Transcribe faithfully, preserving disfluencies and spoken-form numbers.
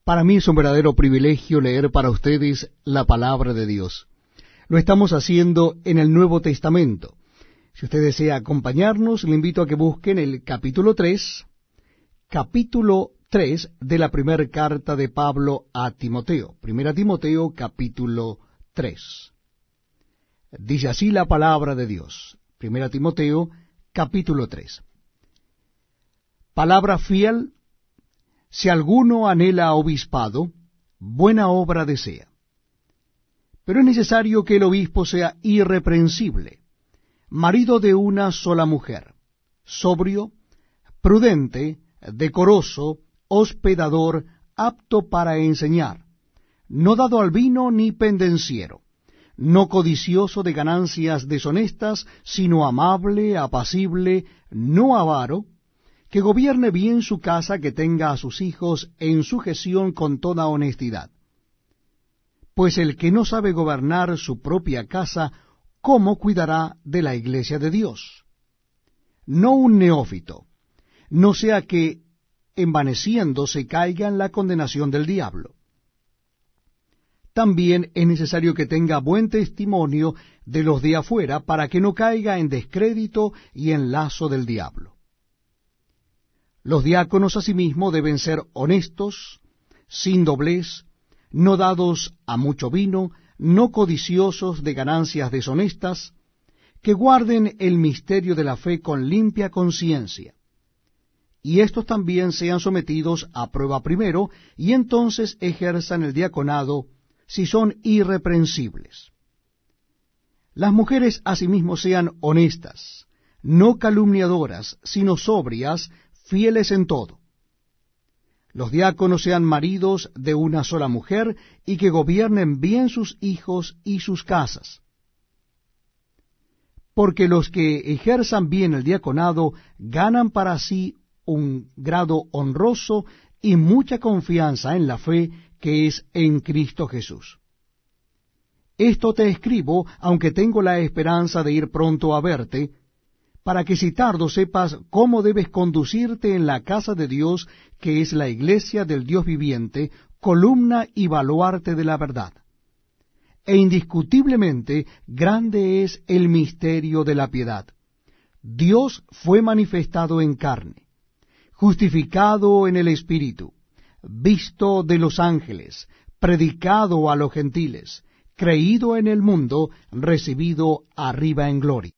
Para mí es un verdadero privilegio leer para ustedes la palabra de Dios. Lo estamos haciendo en el Nuevo Testamento. Si usted desea acompañarnos, le invito a que busquen el capítulo tres, capítulo tres de la primera carta de Pablo a Timoteo. Primera Timoteo, capítulo tres. Dice así la palabra de Dios. Primera Timoteo, capítulo tres. Palabra fiel. Si alguno anhela obispado, buena obra desea. Pero es necesario que el obispo sea irreprensible, marido de una sola mujer, sobrio, prudente, decoroso, hospedador, apto para enseñar, no dado al vino ni pendenciero, no codicioso de ganancias deshonestas, sino amable, apacible, no avaro, que gobierne bien su casa, que tenga a sus hijos en sujeción con toda honestidad. Pues el que no sabe gobernar su propia casa, ¿cómo cuidará de la iglesia de Dios? No un neófito, no sea que envaneciéndose caiga en la condenación del diablo. También es necesario que tenga buen testimonio de los de afuera, para que no caiga en descrédito y en lazo del diablo. Los diáconos asimismo deben ser honestos, sin doblez, no dados a mucho vino, no codiciosos de ganancias deshonestas, que guarden el misterio de la fe con limpia conciencia. Y estos también sean sometidos a prueba primero, y entonces ejerzan el diaconado, si son irreprensibles. Las mujeres asimismo sean honestas, no calumniadoras, sino sobrias, fieles en todo. Los diáconos sean maridos de una sola mujer, y que gobiernen bien sus hijos y sus casas. Porque los que ejerzan bien el diaconado ganan para sí un grado honroso y mucha confianza en la fe que es en Cristo Jesús. Esto te escribo, aunque tengo la esperanza de ir pronto a verte, para que si tardo sepas cómo debes conducirte en la casa de Dios, que es la iglesia del Dios viviente, columna y baluarte de la verdad. E indiscutiblemente grande es el misterio de la piedad. Dios fue manifestado en carne, justificado en el Espíritu, visto de los ángeles, predicado a los gentiles, creído en el mundo, recibido arriba en gloria.